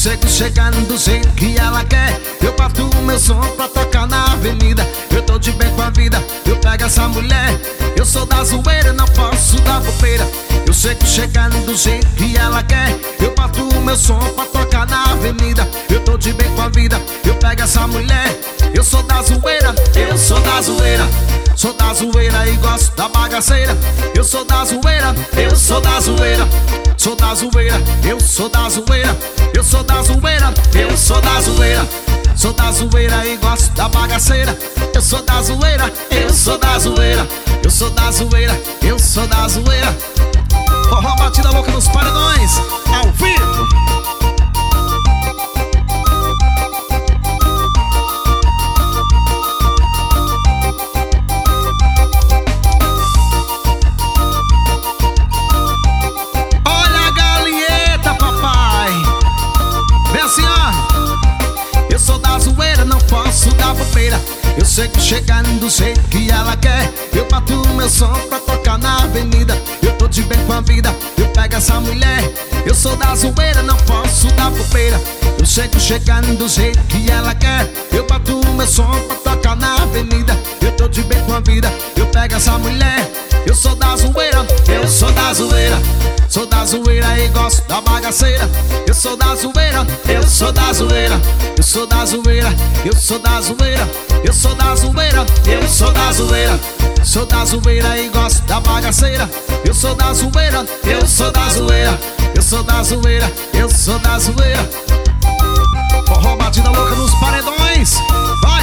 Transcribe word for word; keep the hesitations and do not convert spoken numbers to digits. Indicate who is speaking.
Speaker 1: chego chegando do jeito que ela quer. Eu bato o meu som pra tocar na avenida. Eu tô de bem com a vida, eu pego essa mulher. Eu sou da zoeira, não posso dar bobeira. Eu chego chegando do jeito que ela quer. Eu bato o meu som pra tocar na avenida. Eu tô de bem com a vida, eu pego essa mulher. Eu sou da zoeira, eu sou da zoeira. Sou da zoeira e gosto da bagaceira. Eu sou da zoeira, eu sou da zoeira. Sou da zoeira, eu sou da zoeira. Eu sou da zoeira, eu sou da zoeira. Sou da zoeira e gosto da bagaceira. Eu sou da zoeira, eu sou da zoeira. Eu sou da zoeira, eu sou da zoeira. Forró batida louca nos paredões, ao vivo. Olha a galinheta, papai. Vem assim, ó. Eu sou da zoeira, não posso dar bobeira. Eu chego chegando do jeito que ela quer. Eu bato o meu som pra tocar na avenida. Eu tô de bem com a vida, eu pego essa mulher. Eu sou da zoeira, não posso dar bobeira. Eu chego chegando do jeito que ela quer. Eu bato o meu som pra tocar na avenida. Eu tô de bem com a vida, eu pego essa mulher. Eu sou da zoeira, eu sou da zoeira. Sou da zoeira e gosto da bagaceira. Eu sou da zoeira, eu sou da zoeira. Eu sou da zoeira, eu sou da zoeira. Eu sou da zoeira, eu sou da zoeira. Sou da zoeira e gosto da bagaceira. Eu sou da zoeira, eu sou da zoeira. Eu sou da zoeira, eu sou da zoeira. Forró batida louca nos paredões. Vai!